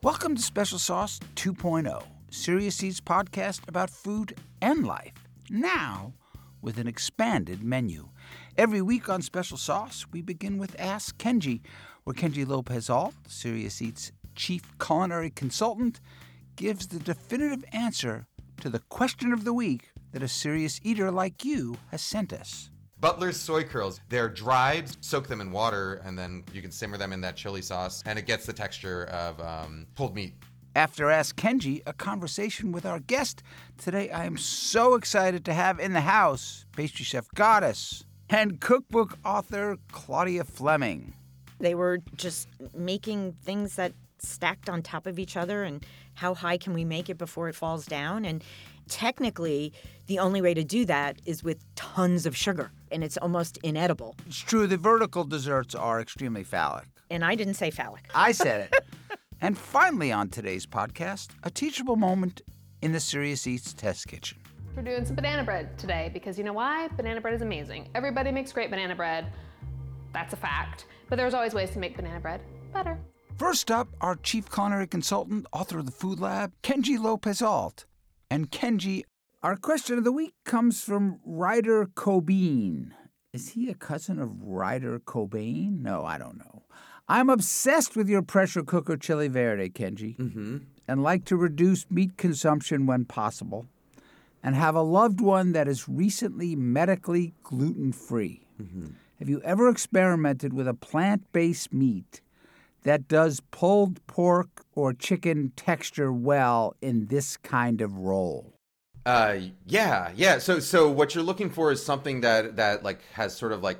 Welcome to Special Sauce 2.0, Serious Eats podcast about food and life, now with an expanded menu. Every week on Special Sauce, we begin with Ask Kenji, where Kenji Lopez-Alt, Serious Eats chief culinary consultant, gives the definitive answer to the question of the week that a serious eater like you has sent us. Butler's soy curls. They're dried, soak them in water, and then you can simmer them in that chili sauce, and it gets the texture of pulled meat. After Ask Kenji, a conversation with our guest. Today I am so excited to have in the house pastry chef goddess and cookbook author Claudia Fleming. They were just making things that stacked on top of each other, and how high can we make it before it falls down? And technically, the only way to do that is with tons of sugar, and it's almost inedible. It's true, the vertical desserts are extremely phallic. And I didn't say phallic. I said it. And finally on today's podcast, a teachable moment in the Serious Eats test kitchen. We're doing some banana bread today because you know why? Banana bread is amazing. Everybody makes great banana bread. That's a fact. But there's always ways to make banana bread better. First up, our chief culinary consultant, author of the Food Lab, Kenji Lopez-Alt. And Kenji, our question of the week comes from Ryder Cobain. Is he a cousin of Ryder Cobain? No, I don't know. I'm obsessed with your pressure cooker chili verde, Kenji, and like to reduce meat consumption when possible, and have a loved one that is recently medically gluten-free. Have you ever experimented with a plant-based meat that does pulled pork or chicken texture well in this kind of roll? Yeah. So what you're looking for is something that like has sort of like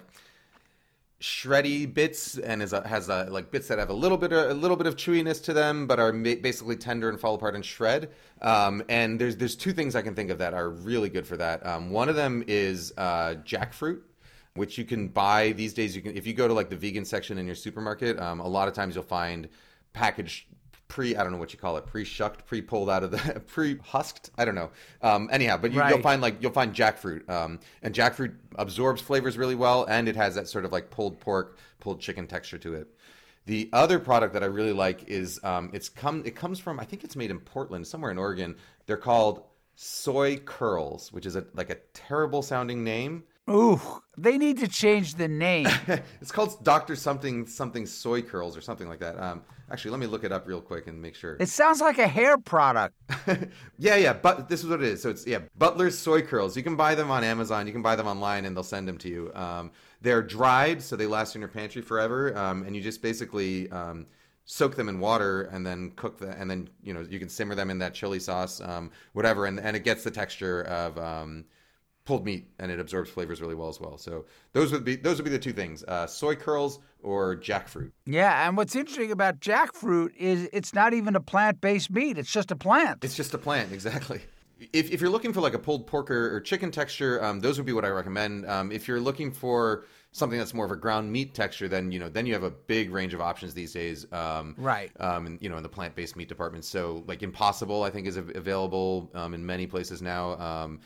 shreddy bits and has like bits that have a little bit of chewiness to them, but are basically tender and fall apart and shred. And there's two things I can think of that are really good for that. One of them is jackfruit, which you can buy these days. If you go to like the vegan section in your supermarket, a lot of times you'll find packaged I don't know what you call it, pre-shucked, pre-pulled out of the, pre-husked, I don't know. Anyhow, but you'll find jackfruit, and jackfruit absorbs flavors really well, and it has that sort of like pulled pork, pulled chicken texture to it. The other product that I really like is it comes from, I think it's made in Portland, somewhere in Oregon. They're called soy curls, which is a terrible sounding name. Ooh, they need to change the name. It's called Dr. something soy curls or something like that. Actually, let me look it up real quick and make sure. It sounds like a hair product. Yeah, but this is what it is. So it's, Butler's soy curls. You can buy them on Amazon. You can buy them online, and they'll send them to you. They're dried, so they last in your pantry forever. And you just basically soak them in water and then cook them. And then, you can simmer them in that chili sauce, whatever. And it gets the texture of pulled meat, and it absorbs flavors really well as well. So those would be the two things: soy curls or jackfruit. Yeah, and what's interesting about jackfruit is it's not even a plant-based meat; it's just a plant. It's just a plant, exactly. If you're looking for like a pulled pork or chicken texture, those would be what I recommend. If you're looking for something that's more of a ground meat texture, then you have a big range of options these days. Right. In the plant-based meat department. So like Impossible, I think, is available in many places now.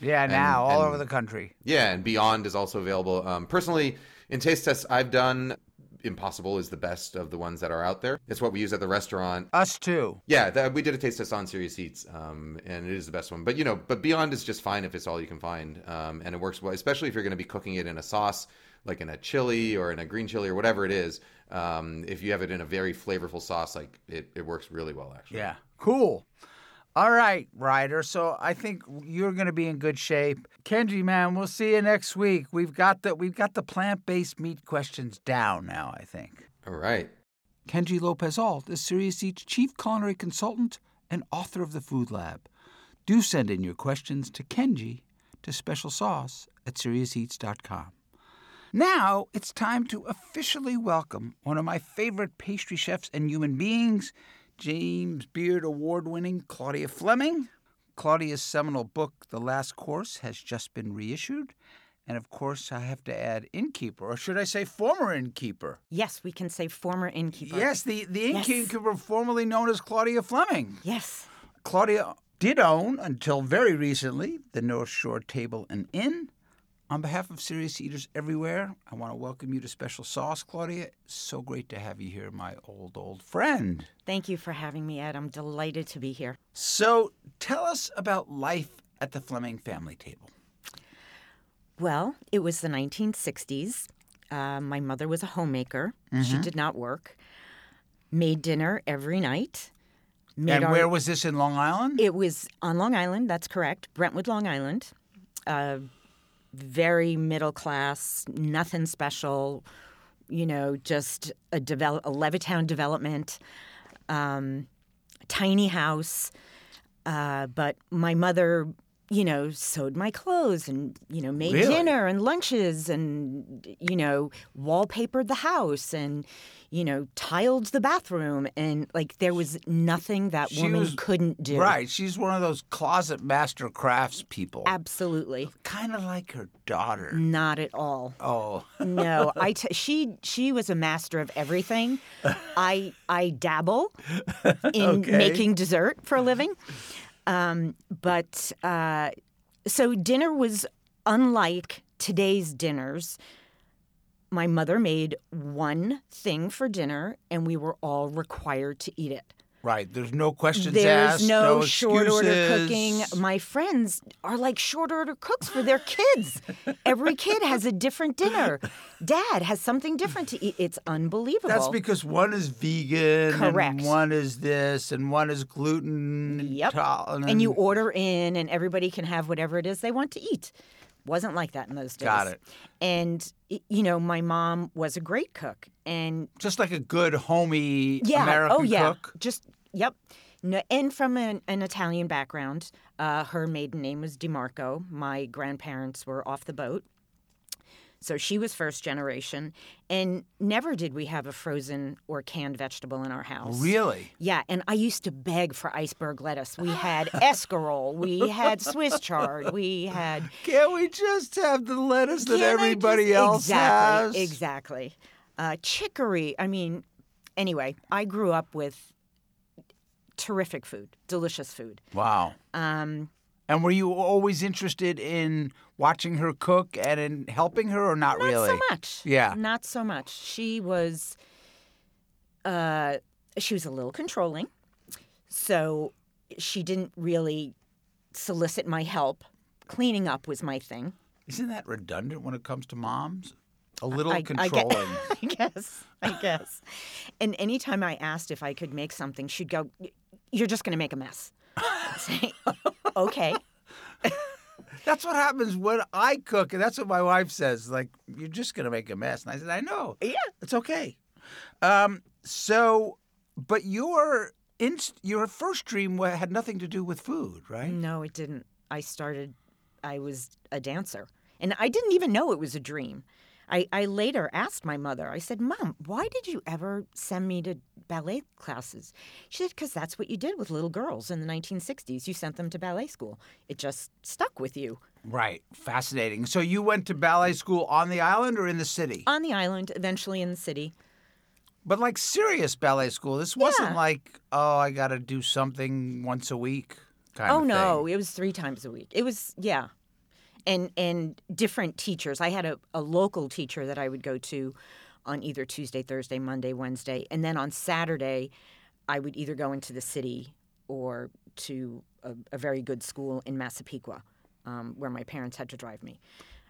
All over the country. Yeah, and Beyond is also available. Personally, in taste tests I've done, Impossible is the best of the ones that are out there. It's what we use at the restaurant. Us too. Yeah, we did a taste test on Serious Eats, and it is the best one. But Beyond is just fine if it's all you can find, and it works well, especially if you're going to be cooking it in a sauce, like in a chili or in a green chili or whatever it is. If you have it in a very flavorful sauce, like it works really well, actually. Yeah, cool. All right, Ryder. So I think you're going to be in good shape. Kenji, man, we'll see you next week. We've got the plant-based meat questions down now, I think. All right. Kenji Lopez-Alt is Serious Eats chief culinary consultant and author of the Food Lab. Do send in your questions to Kenji to specialsauce@seriouseats.com. Now it's time to officially welcome one of my favorite pastry chefs and human beings, James Beard Award-winning Claudia Fleming. Claudia's seminal book, The Last Course, has just been reissued. And, of course, I have to add innkeeper, or should I say former innkeeper? Yes, we can say former innkeeper. Yes, the innkeeper formerly known as Claudia Fleming. Yes. Claudia did own, until very recently, the North Shore Table and Inn, On behalf of Serious Eaters everywhere, I want to welcome you to Special Sauce, Claudia. So great to have you here, my old friend. Thank you for having me, Ed. I'm delighted to be here. So tell us about life at the Fleming family table. Well, it was the 1960s. My mother was a homemaker. She did not work. Made dinner every night. Where was this, in Long Island? It was on Long Island, that's correct. Brentwood, Long Island. Very middle class, nothing special, just a Levittown development, tiny house. But my mother, sewed my clothes and, made Really? dinner and lunches and, wallpapered the house and, tiled the bathroom. And, there was nothing that woman couldn't do. Right. She's one of those closet master crafts people. Absolutely. Kind of like her daughter. Not at all. Oh. No, she was a master of everything. I dabble in making dessert for a living. So dinner was unlike today's dinners. My mother made one thing for dinner, and we were all required to eat it. Right. There's no questions There's asked, no excuses. short order cooking. My friends are like short order cooks for their kids. Every kid has a different dinner. Dad has something different to eat. It's unbelievable. That's because one is vegan, Correct. and one is this, and one is gluten Yep. intolerant. And you order in, and everybody can have whatever it is they want to eat. Wasn't like that in those days. Got it. And, my mom was a great cook. And Just like a good, homey yeah, American cook. Yep. No, and from an Italian background, her maiden name was DiMarco. My grandparents were off the boat. So she was first generation. And never did we have a frozen or canned vegetable in our house. Really? Yeah, and I used to beg for iceberg lettuce. We had escarole. We had Swiss chard. We had... Can't we just have the lettuce that Can't I everybody just- else has? Exactly. Chicory. Anyway, I grew up with terrific food, delicious food. Wow. And were you always interested in watching her cook and in helping her, or not really? Not so much. Yeah. Not so much. She was a little controlling, so she didn't really solicit my help. Cleaning up was my thing. Isn't that redundant when it comes to moms? A little I controlling. I guess. And anytime I asked if I could make something, she'd go, "You're just going to make a mess." I'd say, okay. That's what happens when I cook, and that's what my wife says. Like, you're just going to make a mess. And I said, I know. Yeah. It's okay. But your first dream had nothing to do with food, right? No, it didn't. I was a dancer. And I didn't even know it was a dream. I later asked my mother, I said, "Mom, why did you ever send me to ballet classes?" She said, "Because that's what you did with little girls in the 1960s. You sent them to ballet school. It just stuck with you." Right. Fascinating. So you went to ballet school on the island or in the city? On the island, eventually in the city. But like serious ballet school. This wasn't Yeah. like, oh, I got to do something once a week kind of No, thing. it was 3 times a week. It was, yeah. And different teachers. I had a local teacher that I would go to on either Tuesday, Thursday, Monday, Wednesday. And then on Saturday, I would either go into the city or to a very good school in Massapequa, where my parents had to drive me.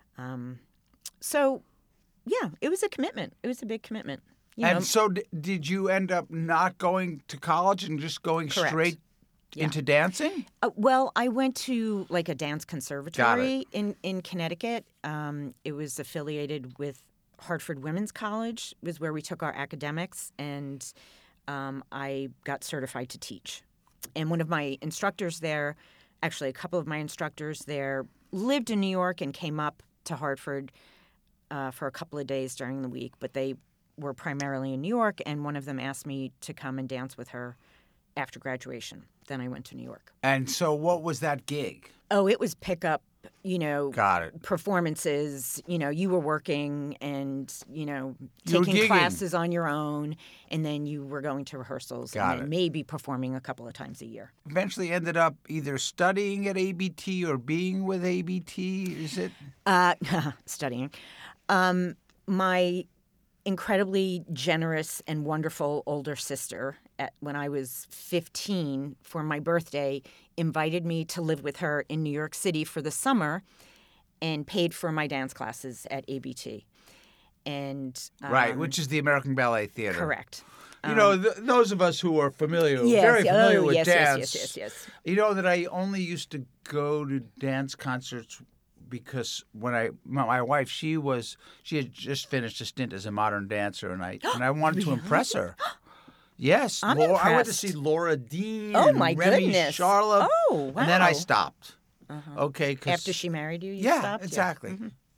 So, yeah, it was a commitment. It was a big commitment. And so did you end up not going to college and just going Correct. straight Yeah. into dancing? Well, I went to like a dance conservatory in Connecticut. It was affiliated with Hartford Women's College, was where we took our academics, and I got certified to teach. And one of my instructors there, actually a couple of my instructors there, lived in New York and came up to Hartford for a couple of days during the week, but they were primarily in New York, and one of them asked me to come and dance with her after graduation. Then I went to New York. And so what was that gig? Oh, it was pickup, Got it. performances. You were working and, You were taking gigging. classes on your own. And then you were going to rehearsals Got and then it. maybe performing a couple of times a year. Eventually ended up either studying at ABT or being with ABT, is it? Studying. My incredibly generous and wonderful older sister, when I was 15 for my birthday, invited me to live with her in New York City for the summer and paid for my dance classes at ABT. And Right, which is the American Ballet Theater. correct. Those of us who are familiar, Yes, very familiar with yes, dance, yes. you know that I only used to go to dance concerts because when my wife, she had just finished a stint as a modern dancer, and I wanted to impress her. Yes, I'm I went to impressed. see Laura Dean Oh, and my Remy kind Charlotte. Oh, And then I wow. stopped. Okay, 'cause- After she married you, yeah, stopped? exactly.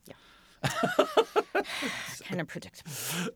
Kind of predictable.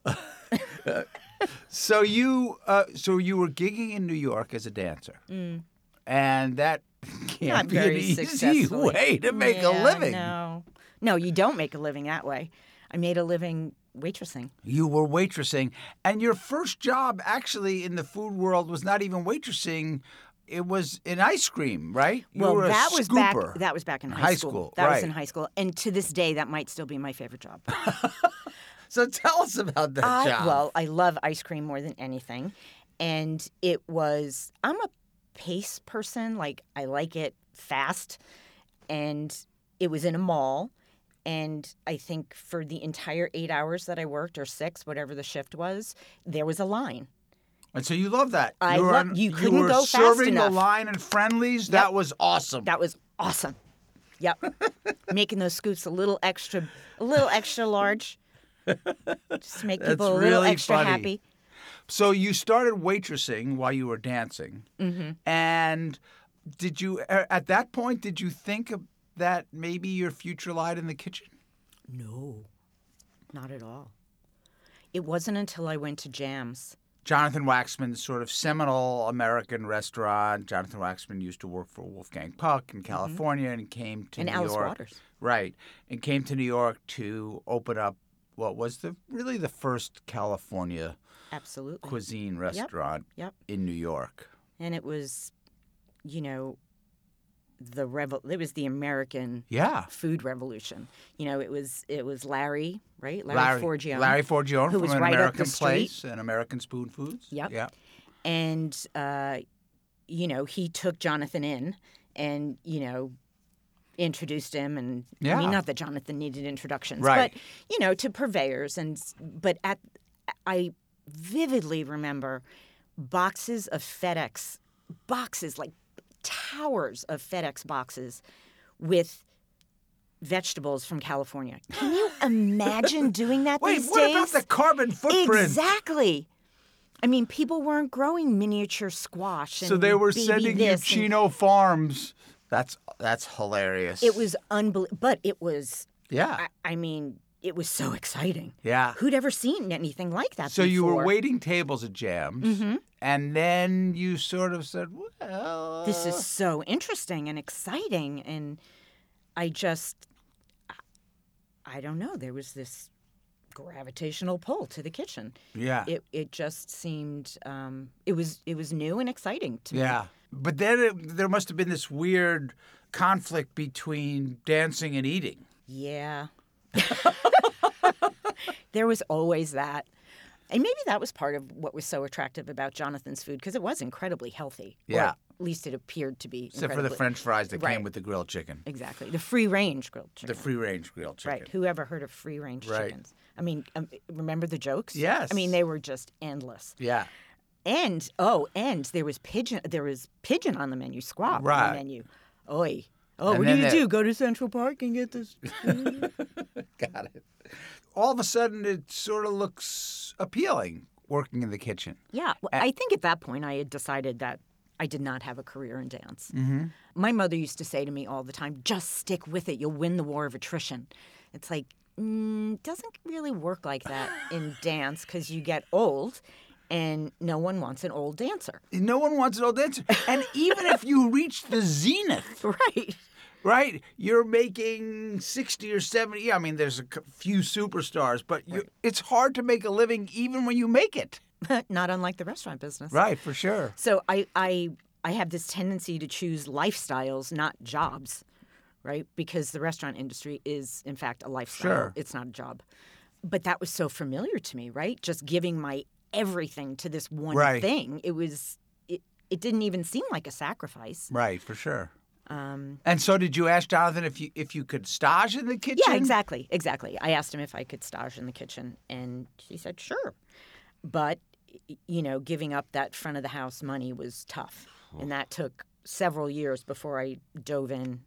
So you were gigging in New York as a dancer, and that can't Not be an very easy successfully. way to make a Yeah, living. No, you don't make a living that way. I made a living waitressing. You were waitressing, and your first job actually in the food world was not even waitressing. It was in ice cream, right? You were a that was back. scooper. That was back in High high school, school. That was in right. high school, and to this day, that might still be my favorite job. So tell us about that job. Well, I love ice cream more than anything, and it was. I'm a pace person. Like I like it fast, and it was in a mall. And I think for the entire 8 hours that I worked, or 6, whatever the shift was, there was a line. And so you love that. I were love- you couldn't were go fast serving enough. the line and Friendlies. That was awesome. That was awesome. Yep. Making those scoops a little extra large. Just to make That's people a little really extra funny. happy. So you started waitressing while you were dancing, and did you at that point did you think that maybe your future lied in the kitchen? No, not at all. It wasn't until I went to Jams. Jonathan Waxman's sort of seminal American restaurant. Jonathan Waxman used to work for Wolfgang Puck in California and came to And New Alice York. Waters. Right, and came to New York to open up what was really the first California Absolutely. cuisine restaurant Yep. in New York. And it was, it was the American Yeah. food revolution. It was Larry, right? Larry Forgione. Larry Forgione who from was An right up American the street. Place and American Spoon Foods. Yep. Yeah. And, he took Jonathan in and, introduced him. And I Yeah. mean, not that Jonathan needed introductions, Right. but, to purveyors. But I vividly remember boxes of FedEx, like towers of FedEx boxes with vegetables from California. Can you imagine doing that Wait, these what days? about the carbon footprint? Exactly. I mean, people weren't growing miniature squash. And So they were baby sending you this and- Chino Farms. That's hilarious. It was unbelievable, but it was. Yeah. I mean, it was so exciting. Yeah. Who'd ever seen anything like that So before? you were waiting tables at Jams, Mm-hmm. and then you sort of said, well... This is so interesting and exciting, and I don't know. There was this gravitational pull to the kitchen. Yeah. It just seemed it was new and exciting to me. Yeah. But then there must have been this weird conflict between dancing and eating. Yeah. There was always that. And maybe that was part of what was so attractive about Jonathan's food, because it was incredibly healthy. Or Yeah. at least it appeared to be. Except for the incredibly- French fries that Right. came with the grilled chicken. Exactly. The free-range grilled chicken. The free-range grilled chicken. Right. Whoever heard of free-range Right. chickens? I mean, remember the jokes? Yes. I mean, they were just endless. Yeah. And there was pigeon. There was pigeon on the menu. Squab on Right. the menu. Oi. Oh, And what then do you the- do? Go to Central Park and get this? Got it. All of a sudden, it sort of looks appealing working in the kitchen. Yeah. Well, I think at that point I had decided that I did not have a career in dance. Mm-hmm. My mother used to say to me all the time, just stick with it. You'll win the war of attrition. It's like, doesn't really work like that in dance because you get old And no one wants an old dancer. No one wants an old dancer. And even if you reach the zenith, right, you're making 60 or 70. Yeah, I mean, there's a few superstars, but it's hard to make a living even when you make it. Not unlike the restaurant business. Right, for sure. So I have this tendency to choose lifestyles, not jobs, right? Because the restaurant industry is, in fact, a lifestyle. Sure. It's not a job. But that was so familiar to me, right? Just giving my everything to this one thing. It didn't even seem like a sacrifice. Right, for sure. And so did you ask Jonathan if you could stage in the kitchen? Yeah, exactly. I asked him if I could stage in the kitchen, and he said, sure. But, giving up that front of the house money was tough. And that took several years before I dove in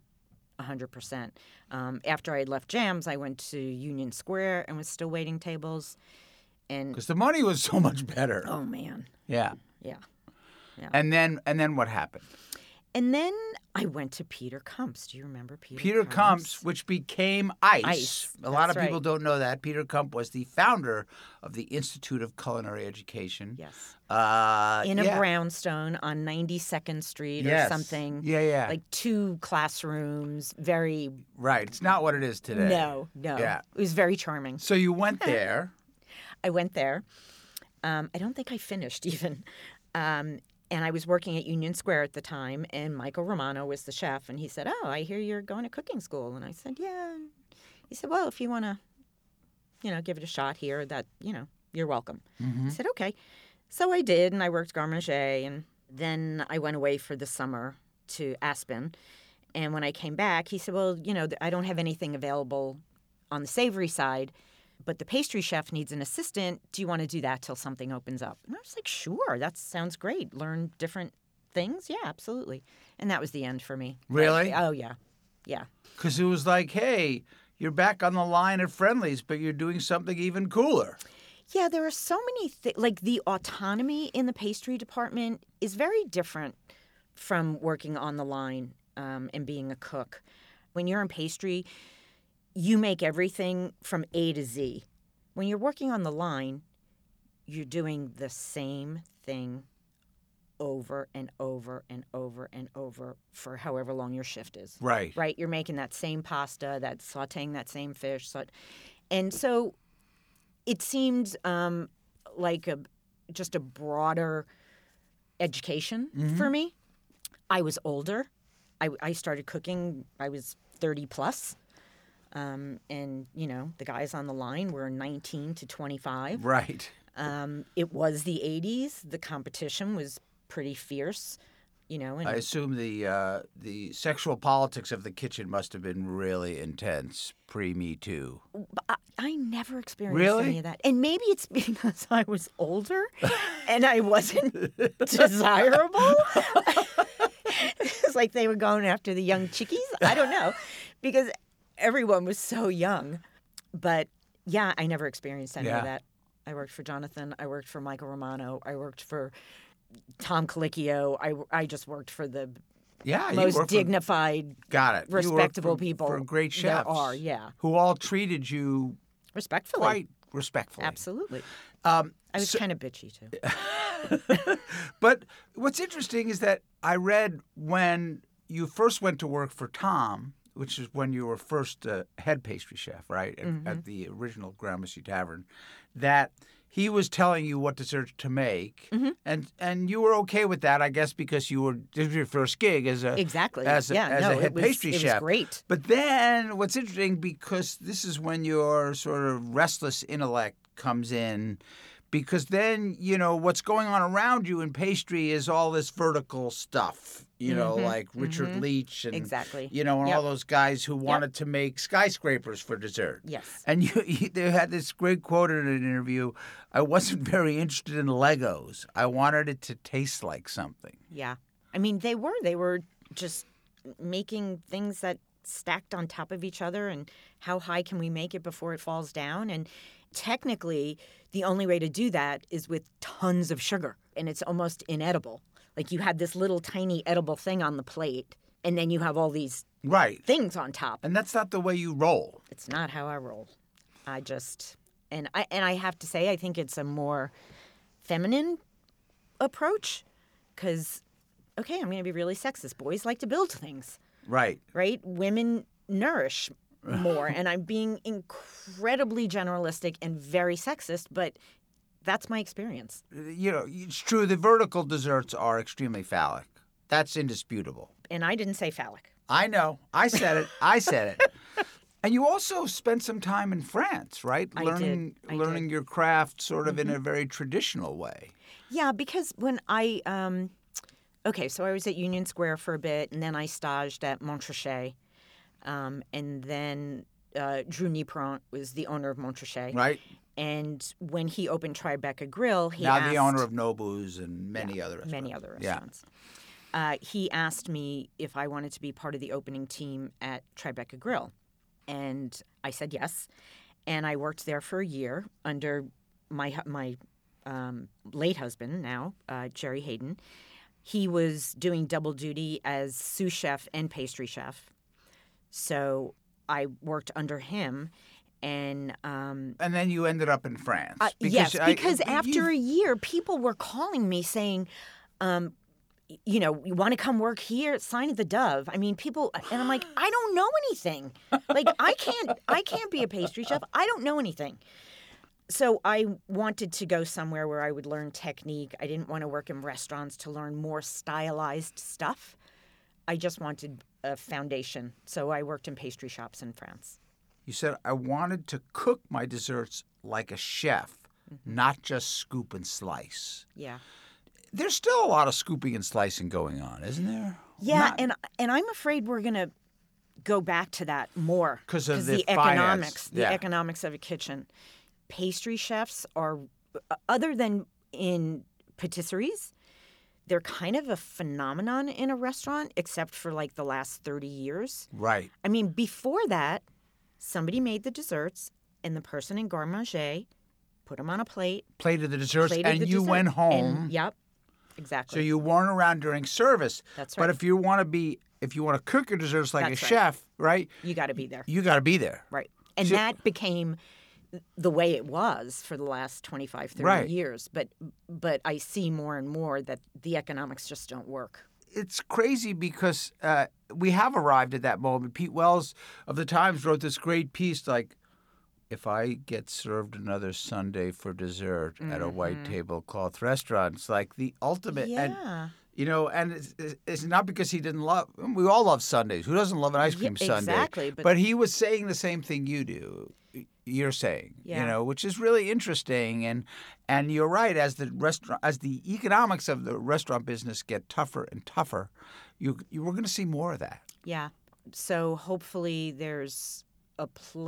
100%. After I had left Jams, I went to Union Square and was still waiting tables. Because the money was so much better. Oh, man. Yeah. Yeah. And then what happened? And then I went to Peter Kumps. Do you remember Peter? Peter Kumps, which became ICE. A lot of people right. don't know that. Peter Kump was the founder of the Institute of Culinary Education. Yes. In a brownstone on 92nd Street or something. Yeah. Like 2 classrooms, very... Right. It's not what it is today. No. Yeah. It was very charming. So you went there. I went there. I don't think I finished even. And I was working at Union Square at the time, and Michael Romano was the chef, and he said, "Oh, I hear you're going to cooking school." And I said, "Yeah." He said, "Well, if you want to, give it a shot here, that, you're welcome." Mm-hmm. I said, "Okay." So I did, and I worked Garde Manger, and then I went away for the summer to Aspen. And when I came back, he said, "Well, I don't have anything available on the savory side, but the pastry chef needs an assistant. Do you want to do that till something opens up?" And I was like, "Sure, that sounds great. Learn different things. Yeah, absolutely." And that was the end for me. Really? Oh, yeah. Yeah. Because it was like, hey, you're back on the line at Friendly's, but you're doing something even cooler. Yeah, there are so many things. Like the autonomy in the pastry department is very different from working on the line and being a cook. When you're in pastry, you make everything from A to Z. When you're working on the line, you're doing the same thing over and over and over and over for however long your shift is. Right. Right? You're making that same pasta, sauteing that same fish. And so it seemed like just a broader education for me. I was older. I started cooking. I was 30 plus. And, the guys on the line were 19 to 25. Right. It was the 80s. The competition was pretty fierce, And I assume the sexual politics of the kitchen must have been really intense pre-Me Too. I never experienced any of that. And maybe it's because I was older and I wasn't desirable. It's like they were going after the young chickies. I don't know. Because everyone was so young. But, yeah, I never experienced any of that. I worked for Jonathan. I worked for Michael Romano. I worked for Tom Colicchio. I just worked for the most dignified, respectable people for great chefs there are, who all treated you respectfully. Quite respectfully. Absolutely. I was kind of bitchy, too. But what's interesting is that I read when you first went to work for Tom, which is when you were first head pastry chef, right, at the original Gramercy Tavern, that he was telling you what desserts to make, and you were okay with that, I guess, because this was your first gig as a head pastry chef. It was great. But then what's interesting, because this is when your sort of restless intellect comes in, because then, what's going on around you in pastry is all this vertical stuff, like Richard Leach and, and all those guys who wanted to make skyscrapers for dessert. Yes. And they had this great quote in an interview, "I wasn't very interested in Legos. I wanted it to taste like something." Yeah. I mean, they were just making things that stacked on top of each other, and how high can we make it before it falls down? And technically, the only way to do that is with tons of sugar, and it's almost inedible. Like you have this little tiny edible thing on the plate, and then you have all these things on top. And that's not the way you roll. It's not how I roll. I have to say, I think it's a more feminine approach because, okay, I'm going to be really sexist. Boys like to build things, Right. right? Women nourish more. And I'm being incredibly generalistic and very sexist, but that's my experience. You know, it's true. The vertical desserts are extremely phallic. That's indisputable. And I didn't say phallic. I know. I said it. I said it. And you also spent some time in France, right? I Learning did. your craft sort of in a very traditional way. Yeah, because when I so I was at Union Square for a bit, and then I staged at Montrachet, and then Drew Niepron was the owner of Montrachet, Right? and when he opened Tribeca Grill, he Now asked, the owner of Nobu's and many other restaurants. many other Yeah. restaurants. He asked me if I wanted to be part of the opening team at Tribeca Grill, and I said yes, and I worked there for a year under my late husband now, Jerry Hayden. He was doing double duty as sous chef and pastry chef. So I worked under him. And then you ended up in France. yes, because after a year, people were calling me saying, you want to come work here? Sign at the Dove. I mean, people, and I'm like, I don't know anything. Like, I can't be a pastry chef. I don't know anything. So I wanted to go somewhere where I would learn technique. I didn't want to work in restaurants to learn more stylized stuff. I just wanted a foundation. So I worked in pastry shops in France. You said, I wanted to cook my desserts like a chef, not just scoop and slice. Yeah. There's still a lot of scooping and slicing going on, isn't there? Yeah, and I'm afraid we're going to go back to that more. Because of the economics. finance. Yeah. The economics of a kitchen. Pastry chefs are, other than in patisseries, they're kind of a phenomenon in a restaurant, except for like the last 30 years. Right. I mean, before that, somebody made the desserts, and the person in garde manger put them on a plate. Plated the desserts, plated and the you dessert, went home. And, yep, exactly. So you weren't around during service. That's But right. if you want to cook your desserts like That's a right. chef, right? You got to be there. You got to be there. Right. And So- that became the way it was for the last 25, 30 Right. years. But I see more and more that the economics just don't work. It's crazy because we have arrived at that moment. Pete Wells of the Times wrote this great piece like, if I get served another sundae for dessert at a white tablecloth restaurant, it's like the ultimate. Yeah. And, and it's not because he didn't love. We all love sundaes. Who doesn't love an ice cream sundae? exactly, But he was saying the same thing you do. You're saying, Yeah. which is really interesting. And you're right. As the economics of the restaurant business get tougher and tougher, we're going to see more of that. Yeah. So hopefully there's a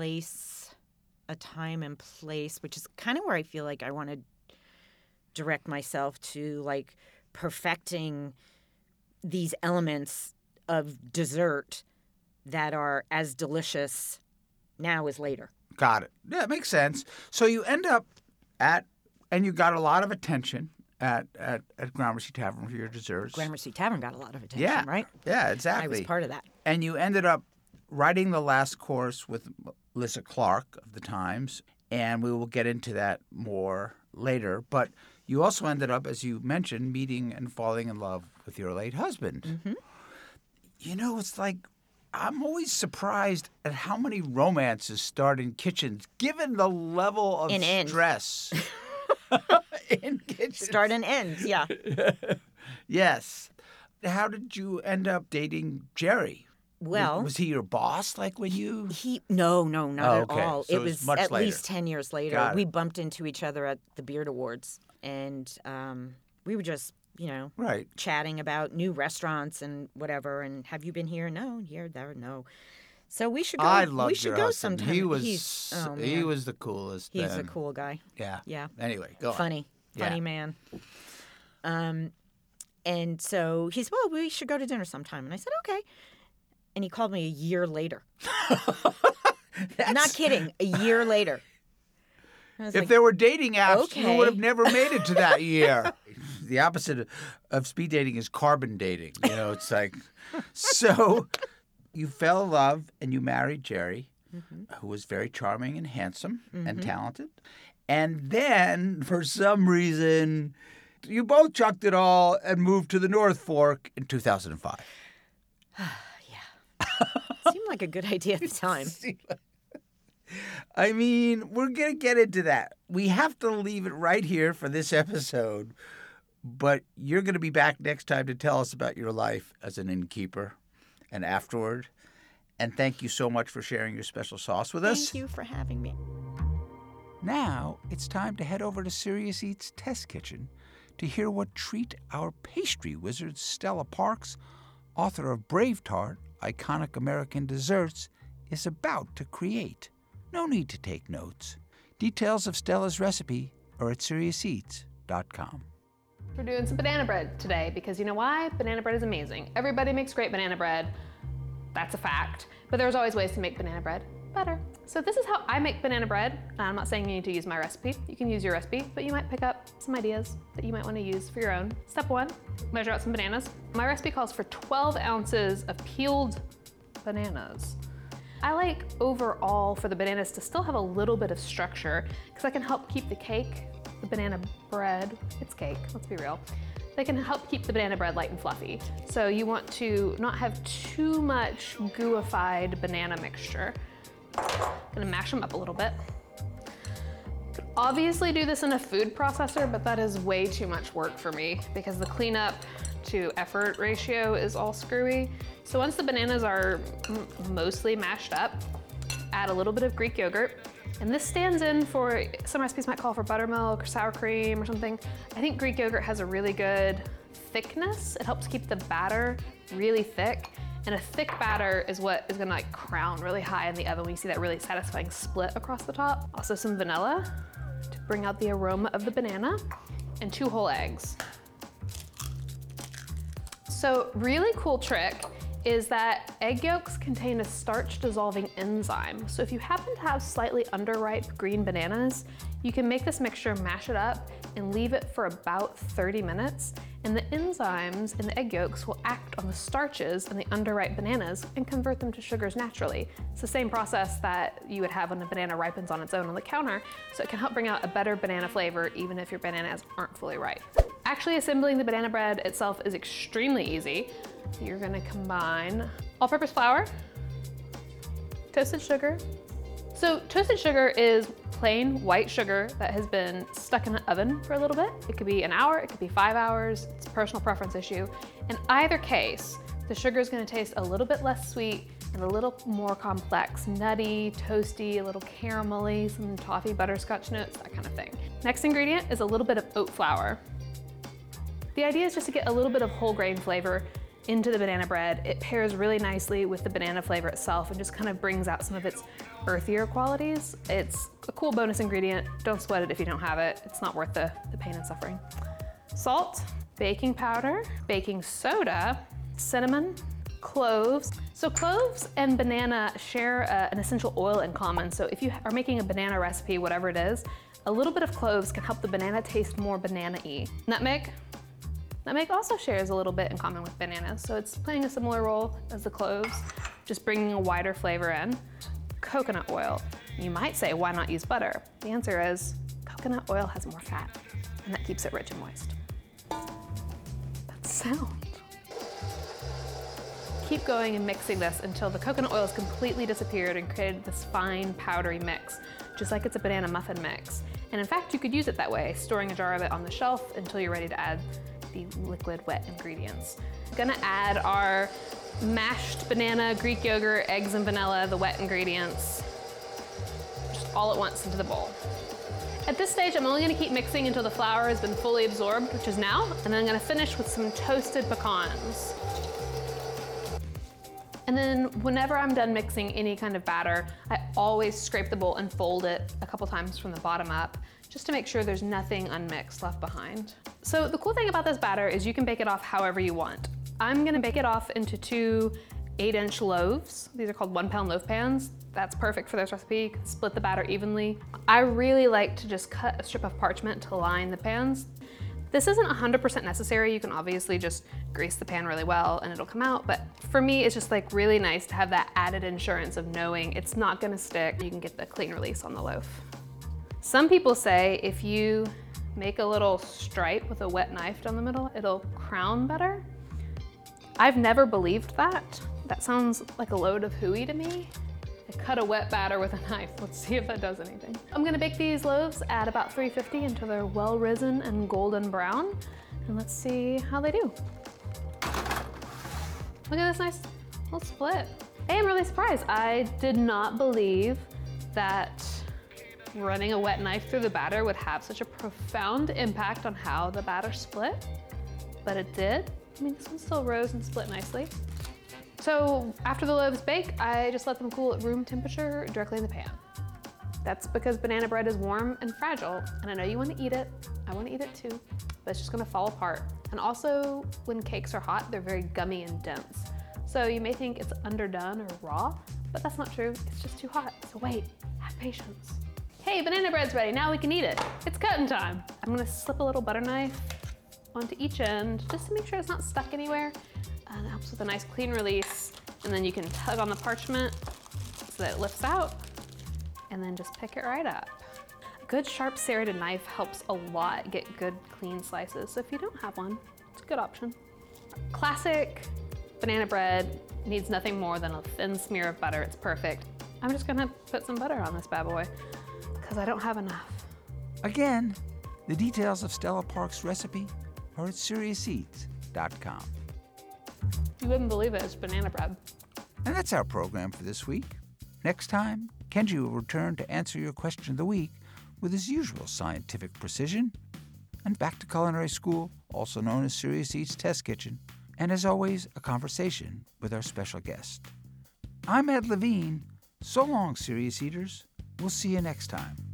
time and place, which is kind of where I feel like I want to direct myself to, like perfecting these elements of dessert that are as delicious now as later. Got it. Yeah, it makes sense. So you end up and you got a lot of attention at Gramercy Tavern for your desserts. Gramercy Tavern got a lot of attention, right? Yeah, exactly. I was part of that. And you ended up writing the last course with Melissa Clark of the Times, and we will get into that more later. But you also ended up, as you mentioned, meeting and falling in love with your late husband. Mm-hmm. It's like I'm always surprised at how many romances start in kitchens, given the level of And end. stress in kitchens. Start and end, yeah. Yes. How did you end up dating Jerry? Well, Was he your boss like when you... No, not Oh, at okay. all. So it it was was much at later. least 10 years later. Got it. We bumped into each other at the Beard Awards, and we were just, Right. chatting about new restaurants and whatever. And have you been here? No. Here, there, no. So we should go. I loved we should your go husband. sometime. He was He the coolest. He's a then. cool guy. Yeah. Yeah. Anyway, go on. Funny Yeah. man. And so he said, well, we should go to dinner sometime. And I said, okay. And he called me a year later. Not kidding. A year later. I was If like, there were dating apps, you okay. would have never made it to that year. The opposite of speed dating is carbon dating. It's like, so you fell in love and you married Jerry, who was very charming and handsome and talented. And then, for some reason, you both chucked it all and moved to the North Fork in 2005. Seemed like a good idea at the time. I mean, we're going to get into that. We have to leave it right here for this episode. But you're going to be back next time to tell us about your life as an innkeeper and afterward. And thank you so much for sharing your special sauce with us. Thank you for having me. Now it's time to head over to Serious Eats Test Kitchen to hear what treat our pastry wizard Stella Parks, author of Brave Tart, Iconic American Desserts, is about to create. No need to take notes. Details of Stella's recipe are at SeriousEats.com. We're doing some banana bread today because you know why? Banana bread is amazing. Everybody makes great banana bread. That's a fact. But there's always ways to make banana bread better. So this is how I make banana bread. I'm not saying you need to use my recipe. You can use your recipe, but you might pick up some ideas that you might want to use for your own. Step 1, measure out some bananas. My recipe calls for 12 ounces of peeled bananas. I like overall for the bananas to still have a little bit of structure because that can help keep the cake, the banana bread, it's cake, let's be real. They can help keep the banana bread light and fluffy. So you want to not have too much gooified banana mixture. Gonna mash them up a little bit. Could obviously do this in a food processor, but that is way too much work for me because the cleanup to effort ratio is all screwy. So once the bananas are mostly mashed up, add a little bit of Greek yogurt. And this stands in for, some recipes might call for buttermilk or sour cream or something. I think Greek yogurt has a really good thickness. It helps keep the batter really thick. And a thick batter is what is gonna like crown really high in the oven when you see that really satisfying split across the top. Also some vanilla to bring out the aroma of the banana, and 2 whole eggs. So really cool trick is that egg yolks contain a starch dissolving enzyme. So if you happen to have slightly underripe green bananas, you can make this mixture, mash it up, and leave it for about 30 minutes. And the enzymes in the egg yolks will act on the starches in the underripe bananas and convert them to sugars naturally. It's the same process that you would have when a banana ripens on its own on the counter, so it can help bring out a better banana flavor even if your bananas aren't fully ripe. Actually, assembling the banana bread itself is extremely easy. You're gonna combine all-purpose flour, toasted sugar. So toasted sugar is plain white sugar that has been stuck in an oven for a little bit. It could be an hour, it could be 5 hours. It's a personal preference issue. In either case, the sugar is gonna taste a little bit less sweet and a little more complex, nutty, toasty, a little caramelly, some toffee butterscotch notes, that kind of thing. Next ingredient is a little bit of oat flour. The idea is just to get a little bit of whole grain flavor into the banana bread. It pairs really nicely with the banana flavor itself and just kind of brings out some of its earthier qualities. It's a cool bonus ingredient. Don't sweat it if you don't have it. It's not worth the pain and suffering. Salt, baking powder, baking soda, cinnamon, cloves. So cloves and banana share an essential oil in common. So if you are making a banana recipe, whatever it is, a little bit of cloves can help the banana taste more banana-y. Nutmeg. Nutmeg also shares a little bit in common with bananas, so it's playing a similar role as the cloves, just bringing a wider flavor in. Coconut oil. You might say, why not use butter? The answer is, coconut oil has more fat, and that keeps it rich and moist. That sound. Keep going and mixing this until the coconut oil has completely disappeared and created this fine, powdery mix, just like it's a banana muffin mix. And in fact, you could use it that way, storing a jar of it on the shelf until you're ready to add the liquid wet ingredients. I'm gonna add our mashed banana, Greek yogurt, eggs and vanilla, the wet ingredients, just all at once into the bowl. At this stage, I'm only gonna keep mixing until the flour has been fully absorbed, which is now, and then I'm gonna finish with some toasted pecans. And then whenever I'm done mixing any kind of batter, I always scrape the bowl and fold it a couple times from the bottom up, just to make sure there's nothing unmixed left behind. So the cool thing about this batter is you can bake it off however you want. I'm gonna bake it off into 2 8-inch loaves. These are called 1-pound loaf pans. That's perfect for this recipe. You can split the batter evenly. I really like to just cut a strip of parchment to line the pans. This isn't 100% necessary. You can obviously just grease the pan really well and it'll come out, but for me, it's just like really nice to have that added insurance of knowing it's not gonna stick. You can get the clean release on the loaf. Some people say if you make a little stripe with a wet knife down the middle, it'll crown better. I've never believed that. That sounds like a load of hooey to me. I cut a wet batter with a knife. Let's see if that does anything. I'm gonna bake these loaves at about 350 until they're well risen and golden brown. And let's see how they do. Look at this nice little split. I am really surprised. I did not believe that running a wet knife through the batter would have such a profound impact on how the batter split, but it did. I mean, this one still rose and split nicely. So after the loaves bake, I just let them cool at room temperature directly in the pan. That's because banana bread is warm and fragile, and I know you want to eat it. I want to eat it too, but it's just going to fall apart. And also, when cakes are hot, they're very gummy and dense. So you may think it's underdone or raw, but that's not true. It's just too hot. So wait, have patience. Hey, banana bread's ready. Now we can eat it. It's cutting time. I'm going to slip a little butter knife onto each end just to make sure it's not stuck anywhere. And it helps with a nice clean release. And then you can tug on the parchment so that it lifts out, and then just pick it right up. A good sharp serrated knife helps a lot get good clean slices. So if you don't have one, it's a good option. Classic banana bread needs nothing more than a thin smear of butter. It's perfect. I'm just gonna put some butter on this bad boy because I don't have enough. Again, the details of Stella Park's recipe are at SeriousEats.com. You wouldn't believe it, it's banana bread. And that's our program for this week. Next time, Kenji will return to answer your question of the week with his usual scientific precision. And back to culinary school, also known as Serious Eats Test Kitchen, and as always, a conversation with our special guest. I'm Ed Levine. So long, Serious Eaters. We'll see you next time.